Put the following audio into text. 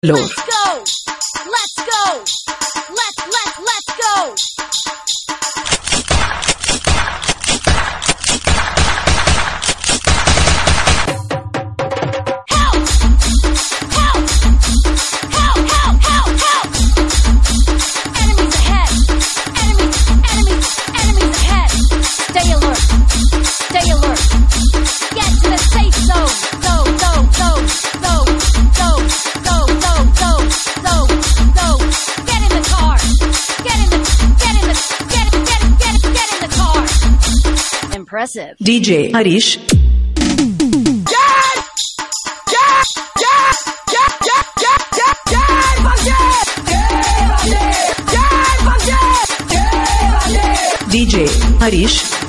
Lord. Let's go! Let's go! Let's go! Help! Help! Help! Help! Help! Help! Enemies ahead! Enemies ahead! Stay alert! Stay alert! Get to the safe zone! Get in the car! Get in the car! Impressive. DJ Harish. DJ Harish.